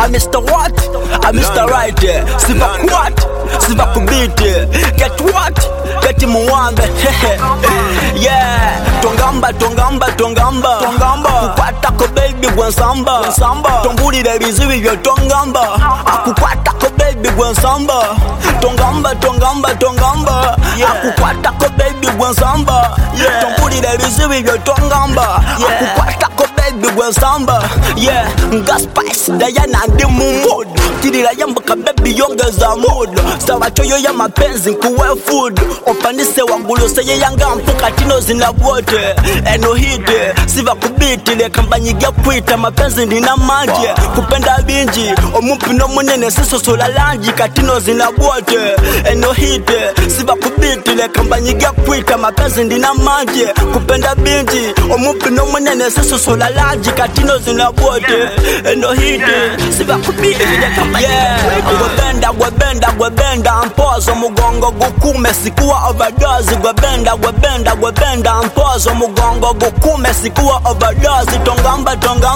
I'm Mr. What? I'm Mr. Right. Siva what? Siva kubit. Get what? Get muambe. Yeah. Tongamba. Kukwata ko baby gwansamba. Tombuli de bizibi vyo tongamba. Akukwata ko baby gwansamba. Tongamba. Akukwata ko baby gwansamba. Tombuli de bizibi vyo tongamba. Akukwata ko baby gwansamba. Yeah. Nga spice Diana ndi mood. Tidira yambuka baby yongeza mood. Sawa choyo ya mapenzi kuwe food. Opanise wangulu seye yanga mpuka tino zinabote. Eno hide siva kubiti le kambanyiga kwita mapenzi ndina maji. Kupenda binji omupi no munene siso sola lanji katino zinabote. Eno hide siva kubiti le kambanyiga kwita mapenzi ndina maji. Kupenda binji omupi no munene siso sola lanji katino zinabote. Eno hide siva kubiti le kambanyiga gwebenda mpozo mugongo gukume sikuwa overdose. Gwebenda mpozo mugongo gukume sikuwa overdose. Tongamba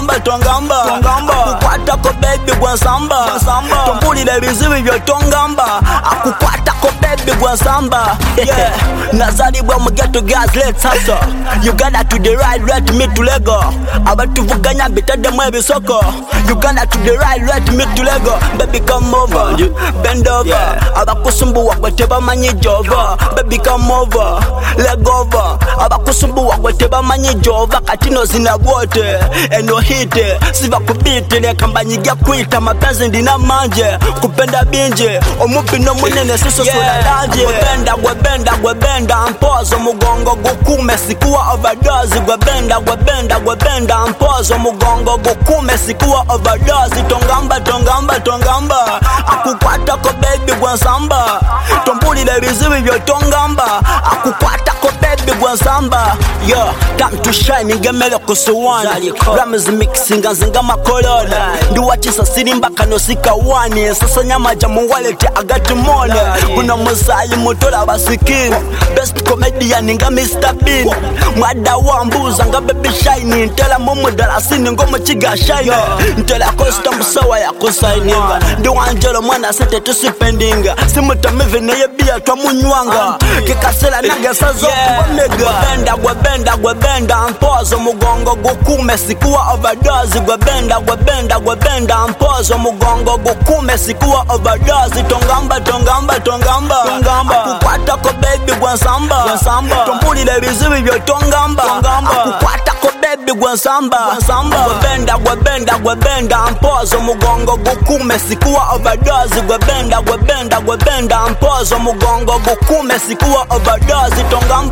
akukwata ko baby gwansamba. Tombuli de bizibi vyo tongamba. Akukwata ko baby gwansamba. Yeah. Nazari bwa mugeto guys let's hustle. Uganda to the right me to Lego. Abatuvuganya bitade mwe bisoko. Uganda to the right me to Lego. Baby come over, bend over. Abakusumbu wakweteba manyi jova. Baby come over, leg over. Abakusumbu wakweteba manyi jova. Katino zinabote, eno hite siva kubiti le kambanyiga kwita mapenzi ndina manje. Kupenda binje omupi no munene siso sola laje. Gwebenda mpozo mugongo gukume sikuwa overdose. Gwebenda mpozo mugongo gukume sikuwa overdose. Tongamba akukwata ko baby gwansamba. Tombuli de bizibi vyo tongamba. Akukwata ko baby gwansamba. Yo, time to shine ngemele kusuwana. Rams mixing zinga makolona. Ndiwachisa sirimba kano sika wani. Sasa nyama jamu walete agati mone. Kuna musayi mutola basiki. Best comedian nga Mr. Bean. Mwada wambuza nga baby shine. Ntela mumu dalasini ngomu chiga shine. Ntela kosta msawa ya kusaininga. Ndiwanjelo mwana sete tusipendinga. Simutamivi neye bia twa munywanga. Kikasela naga sazo kuwamega. Gwebenda mpozo mugongo gukume sikuwa overdose. Gwebenda mpozo mugongo gukume sikuwa overdose. Tongamba akukwata ko baby gwansamba. Tombuli de bizibi vyo tongamba. Akukwata ko baby gwansamba. Gwebenda mpozo mugongo gukume sikuwa overdose. Gwebenda mpozo mugongo gukume sikuwa overdose.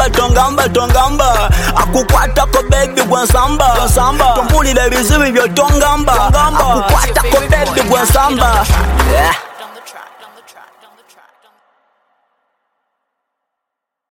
Tongamba akukwata ko baby gwansamba. Tombuli de bizibi vyo tongamba. Akukwata ko baby gwansamba.